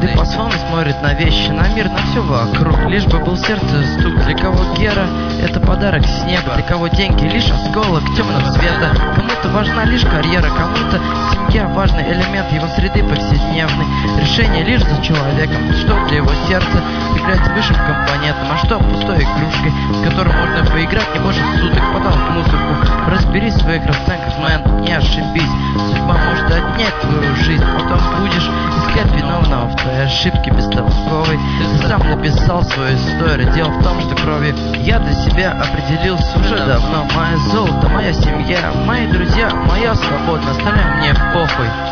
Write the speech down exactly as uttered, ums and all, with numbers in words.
Каждый по-своему смотрит на вещи, на мир, на все вокруг. Лишь бы был сердце стук. Для кого Гера — это подарок с неба, для кого деньги — лишь осколок темного света. Кому-то важна лишь карьера, кому-то семья — важный элемент его среды повседневной. Решение лишь за человеком, что для его сердца играть высшим компонентом, а что пустой игрушкой, с которой можно поиграть не больше суток. Потом в мусорку. Разберись в своих расценках, мэн, не ошибись. Судьба может отнять твою жизнь, потом будешь искать виновного в твоей ошибке бестолковой. Ты сам написал свою историю, дело в том, что кровью я для себя определился уже давно. Мое золото, моя семья, мои друзья, моя свобода, остальное мне похуй.